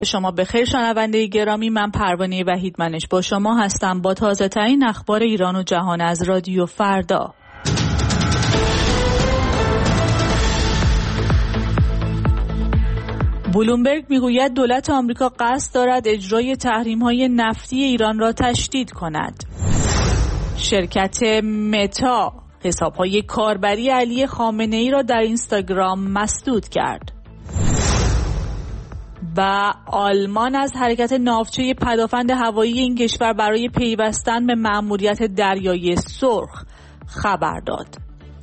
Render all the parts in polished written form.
شما بخیر شنونده گرامی، من پروانه وحیدمنش با شما هستم با تازه ترین اخبار ایران و جهان از رادیو فردا. بلومبرگ میگوید دولت آمریکا قصد دارد اجرای تحریم‌های نفتی ایران را تشدید کند. شرکت متا حساب‌های کاربری علی خامنه‌ای را در اینستاگرام مسدود کرد. و آلمان از حرکت ناوچه پدافند هوایی این کشور برای پیوستن به مأموریت دریای سرخ خبر داد.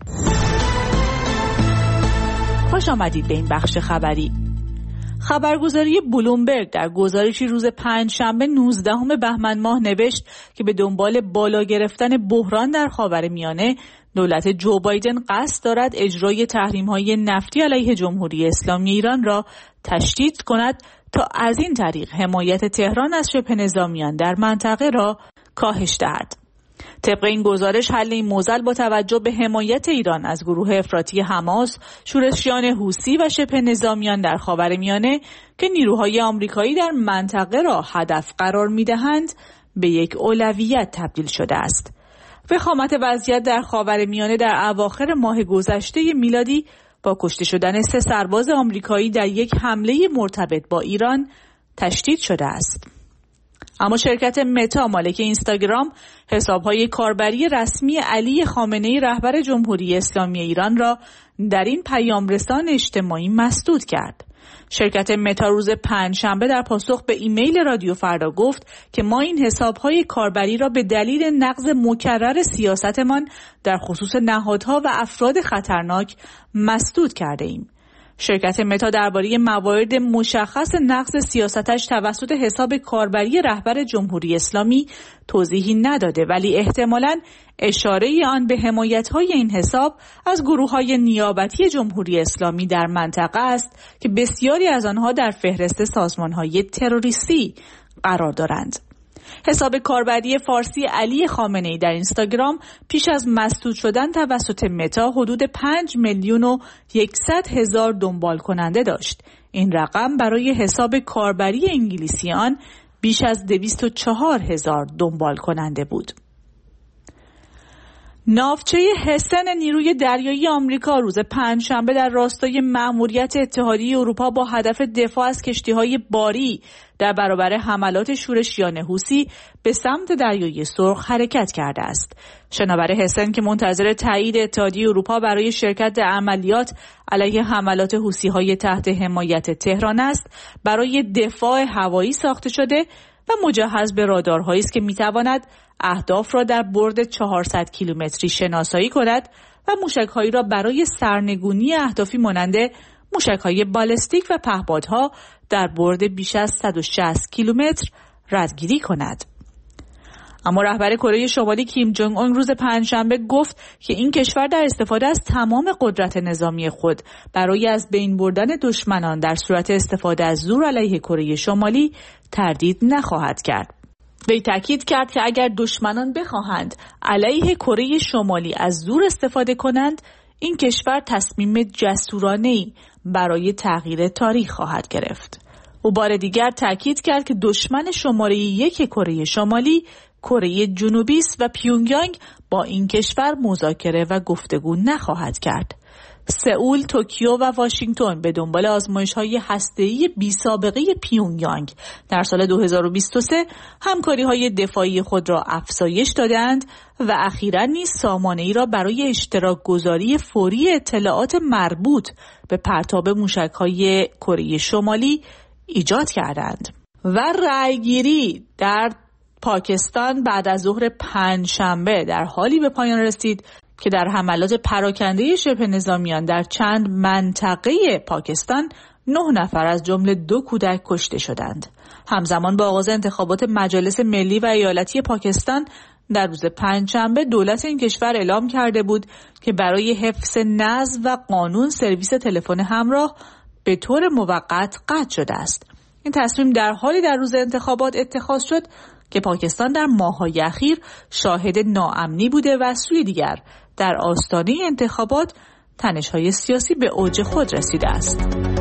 خوش آمدید به این بخش خبری. خبرگزاری بلومبرگ در گزارشی روز پنجشنبه 19 بهمن ماه نوشت که به دنبال بالا گرفتن بحران در خاورمیانه دولت جو بایدن قصد دارد اجرای تحریم‌های نفتی علیه جمهوری اسلامی ایران را تشدید کند تا از این طریق حمایت تهران از شبه نظامیان در منطقه را کاهش دهد. طبق این گزارش حل این معضل با توجه به حمایت ایران از گروه افراطی حماس، شورشیان حوثی و شبه نظامیان در خاورمیانه که نیروهای آمریکایی در منطقه را هدف قرار می‌دهند به یک اولویت تبدیل شده است. وخامت وضعیت در خاورمیانه در اواخر ماه گذشته میلادی با کشته شدن 3 سرباز آمریکایی در یک حمله مرتبط با ایران تشدید شده است. اما شرکت متا مالک اینستاگرام حساب‌های کاربری رسمی علی خامنه‌ای رهبر جمهوری اسلامی ایران را در این پیامرسان اجتماعی مسدود کرد. شرکت متا روز پنجشنبه در پاسخ به ایمیل رادیو فردا گفت که ما این حساب‌های کاربری را به دلیل نقض مکرر سیاستمان در خصوص نهادها و افراد خطرناک مسدود کرده ایم. شرکت متا درباره موارد مشخص نقض سیاستش توسط حساب کاربری رهبر جمهوری اسلامی توضیحی نداده، ولی احتمالاً اشاره آن به حمایت‌های این حساب از گروه‌های نیابتی جمهوری اسلامی در منطقه است که بسیاری از آنها در فهرست سازمان‌های تروریستی قرار دارند. حساب کاربری فارسی علی خامنه‌ای در اینستاگرام پیش از مسدود شدن توسط متا حدود 5,100,000 دنبال کننده داشت. این رقم برای حساب کاربری انگلیسی آن بیش از 204,000 دنبال کننده بود. ناوچه هسن نیروی دریایی آمریکا روز پنجشنبه در راستای مأموریت اتحادیه اروپا با هدف دفاع از کشتی‌های باری در برابر حملات شورشیان حوثی به سمت دریای سرخ حرکت کرده است. شناور هسن که منتظر تایید اتحادیه اروپا برای شرکت در عملیات علیه حملات حوثی‌های تحت حمایت تهران است، برای دفاع هوایی ساخته شده و مجهز به رادارهایی است که می‌تواند اهداف را در برد 400 کیلومتری شناسایی کند و موشک‌هایی را برای سرنگونی اهدافی مانند موشک‌های بالستیک و پهپادها در برد بیش از 160 کیلومتر ردگیری کند. اما رهبر کره شمالی کیم جونگ اون روز پنجشنبه گفت که این کشور در استفاده از تمام قدرت نظامی خود برای از بین بردن دشمنان در صورت استفاده از زور علیه کره شمالی تردید نخواهد کرد. وی تاکید کرد که اگر دشمنان بخواهند علیه کره شمالی از زور استفاده کنند، این کشور تصمیم جسورانه‌ای برای تغییر تاریخ خواهد گرفت. او بار دیگر تاکید کرد که دشمن شماره 1 کره شمالی کره جنوبی است و پیونگیانگ با این کشور مذاکره و گفتگو نخواهد کرد. سئول، توکیو و واشنگتن به دنبال آزمایش‌های هسته‌ای بی‌سابقه پیونگیانگ در سال 2023 همکاری‌های دفاعی خود را افزایش دادند و اخیراً نیز سامانه‌ای را برای اشتراک گذاری فوری اطلاعات مربوط به پرتاب موشک‌های کره شمالی ایجاد کردند. و رأیگیری در پاکستان بعد از ظهر پنجشنبه در حالی به پایان رسید که در حملات پراکنده شبه نظامیان در چند منطقه پاکستان 9 نفر از جمله 2 کودک کشته شدند. همزمان با آغاز انتخابات مجالس ملی و ایالتی پاکستان در روز پنجشنبه دولت این کشور اعلام کرده بود که برای حفظ نظم و قانون سرویس تلفن همراه به طور موقت قطع شده است. این تصمیم در حالی در روز انتخابات اتخاذ شد که پاکستان در ماه‌های اخیر شاهد ناامنی بوده و سوی دیگر در آستانه انتخابات تنش‌های سیاسی به اوج خود رسیده است.